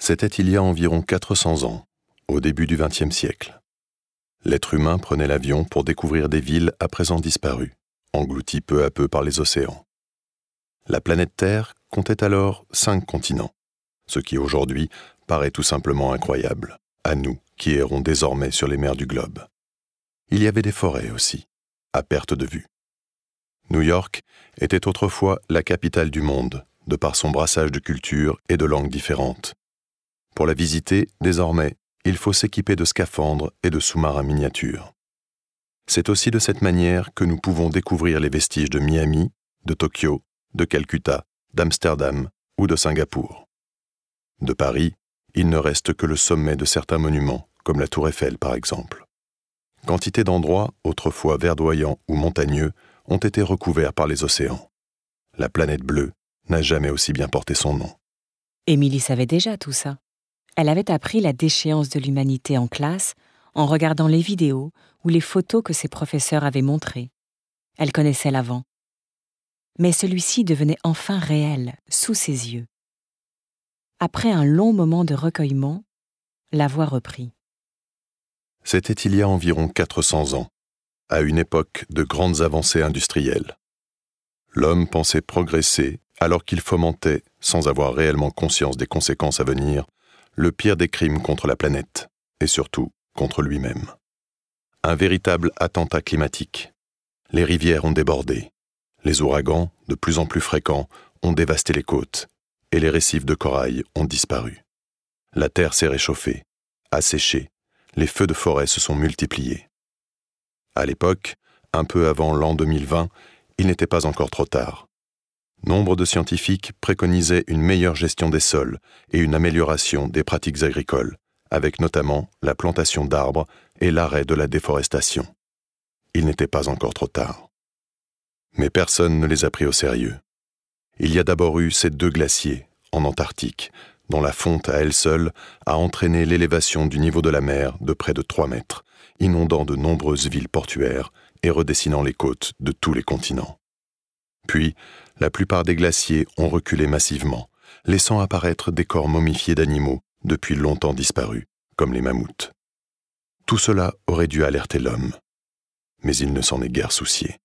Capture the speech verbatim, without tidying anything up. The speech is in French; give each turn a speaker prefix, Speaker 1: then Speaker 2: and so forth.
Speaker 1: C'était il y a environ quatre cents ans, au début du vingtième siècle. L'être humain prenait l'avion pour découvrir des villes à présent disparues, englouties peu à peu par les océans. La planète Terre comptait alors cinq continents, ce qui aujourd'hui paraît tout simplement incroyable, à nous qui errons désormais sur les mers du globe. Il y avait des forêts aussi, à perte de vue. New York était autrefois la capitale du monde, de par son brassage de cultures et de langues différentes. Pour la visiter, désormais, il faut s'équiper de scaphandres et de sous-marins miniatures. C'est aussi de cette manière que nous pouvons découvrir les vestiges de Miami, de Tokyo, de Calcutta, d'Amsterdam ou de Singapour. De Paris, il ne reste que le sommet de certains monuments, comme la Tour Eiffel par exemple. Quantité d'endroits, autrefois verdoyants ou montagneux, ont été recouverts par les océans. La planète bleue n'a jamais aussi bien porté son nom.
Speaker 2: Émilie savait déjà tout ça. Elle avait appris la déchéance de l'humanité en classe en regardant les vidéos ou les photos que ses professeurs avaient montrées. Elle connaissait l'avant. Mais celui-ci devenait enfin réel, sous ses yeux. Après un long moment de recueillement, la voix reprit.
Speaker 1: C'était il y a environ quatre cents ans, à une époque de grandes avancées industrielles. L'homme pensait progresser alors qu'il fomentait, sans avoir réellement conscience des conséquences à venir, le pire des crimes contre la planète, et surtout contre lui-même. Un véritable attentat climatique. Les rivières ont débordé. Les ouragans, de plus en plus fréquents, ont dévasté les côtes, et les récifs de corail ont disparu. La terre s'est réchauffée, asséchée, les feux de forêt se sont multipliés. À l'époque, un peu avant l'an deux mille vingt, il n'était pas encore trop tard. Nombre de scientifiques préconisaient une meilleure gestion des sols et une amélioration des pratiques agricoles, avec notamment la plantation d'arbres et l'arrêt de la déforestation. Il n'était pas encore trop tard. Mais personne ne les a pris au sérieux. Il y a d'abord eu ces deux glaciers, en Antarctique, dont la fonte à elle seule a entraîné l'élévation du niveau de la mer de près de trois mètres, inondant de nombreuses villes portuaires et redessinant les côtes de tous les continents. Puis, la plupart des glaciers ont reculé massivement, laissant apparaître des corps momifiés d'animaux depuis longtemps disparus, comme les mammouths. Tout cela aurait dû alerter l'homme, mais il ne s'en est guère soucié.